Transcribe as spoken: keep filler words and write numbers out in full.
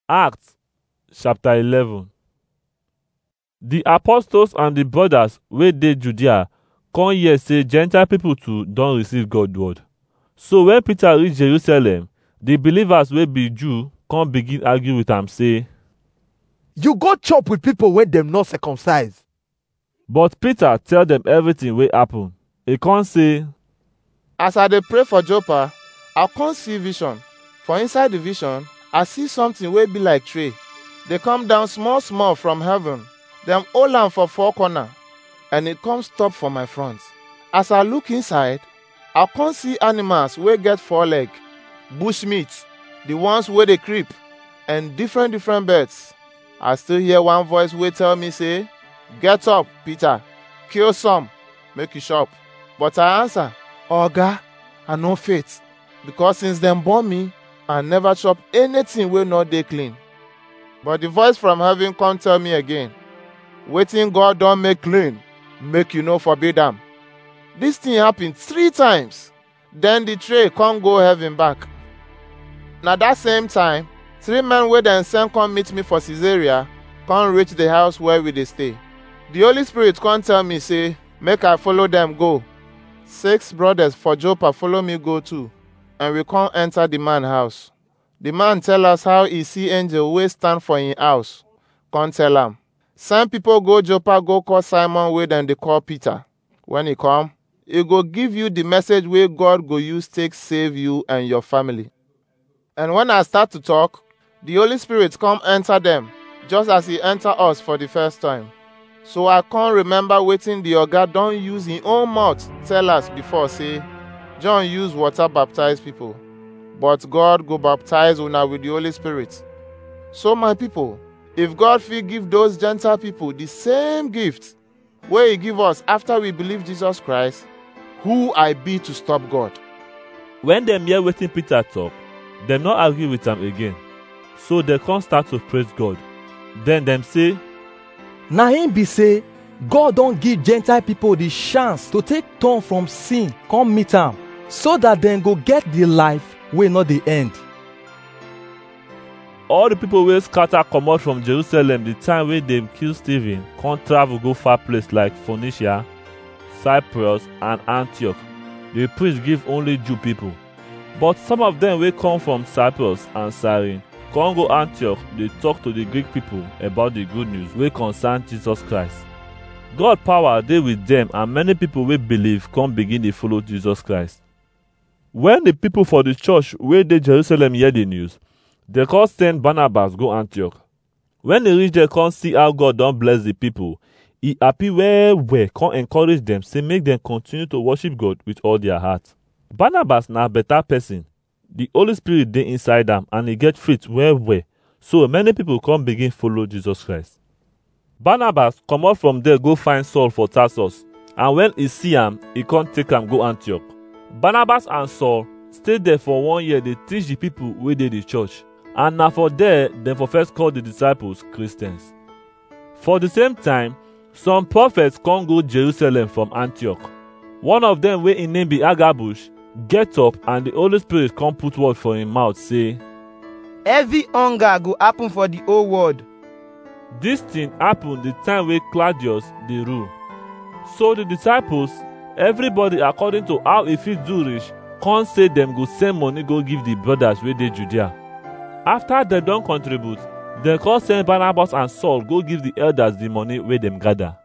Acts chapter eleven. The apostles and the brothers wey dey Judea come hear say Gentile people too don receive God word. So when Peter reach Jerusalem, the believers wey be Jew come begin argue with am say, You go chop with people wey dem not circumcise. but Peter tell them everything wey happen. He come say, As I dey pray for Joppa, I come see vision. For inside the vision, I see something wey be like tree. They come down small small from heaven. Dem hold am for four corner, and it come stop for my front. As I look inside, I come see animals wey get four leg, bush meat, the ones wey dey creep, and different different birds. I still hear one voice wey tell me say, Get up, Peter, kill some, make you chop. But I answer, Oga, I no fit, because since dem born me, I never chop anything wey no dey clean. But the voice from heaven come tell me again, Wetin God don make clean, make you no forbid am. This thing happen three times. Then the tray come go heaven back. Na that same time, three men wey dem send come meet me for Caesarea come reach the house where we dey stay. The Holy Spirit come tell me say, make I follow them go. Six brothers for Joppa follow me go too, and we come enter the man house. The man tell us how he see angel wey stand for him house. Come tell am, send people go Joppa go call Simon wey dem dey call Peter. When he come, he go give you the message wey God go use take save you and your family. And when I start to talk, the Holy Spirit come enter them, just as he enter us for the first time. So I can't remember wetin the oga don use him own mouth tell us before say, John use water baptize people, but God go baptize una with the Holy Spirit. So my people, if God fit give those Gentile people the same gift wey he give us after we believe Jesus Christ, who I be to stop God? when dem hear wetin Peter talk, dem no argue with am again. So dem come start to praise God. Then dem say, Na him be say, God don give Gentile people the chance to take turn from sin come meet am, so that dem go get the life wey no dey end. all the people wey scatter comot from Jerusalem the time wey dem kill Stephen come travel go far place like Phoenicia, Cyprus, and Antioch. Dey preach give only Jew people. But some of them wey come from Cyprus and Cyrene come go Antioch dey talk to the Greek people about the good news wey concern Jesus Christ. God power dey with them, and many people wey believe come begin dey follow Jesus Christ. When the people for the church wey dey Jerusalem hear the news, they come send Barnabas go Antioch. When they reach there come see how God don bless the people, he happy well well, come encourage them say make them continue to worship God with all their heart. Barnabas na better person. The Holy Spirit dey inside am, and he get faith well well. So many people come begin follow Jesus Christ. Barnabas comot from there go find Saul for Tarsus, and when he see am, he come take am go Antioch. Barnabas and Saul stay there for one year dey teach the people wey dey the church, and na for there dem for first call the disciples Christians. For the same time, some prophets come go Jerusalem from Antioch. One of them wey him name be Agabush get up, and the Holy Spirit come put word for him mouth say, Heavy hunger go happen for the whole world. This thing happen the time wey Claudius dey rule. So the disciples, everybody according to how e fit do reach, come say dem go send money go give the brothers wey dey Judea. After dem don contribute, dem come send Barnabas and Saul go give the elders the money wey dem gather.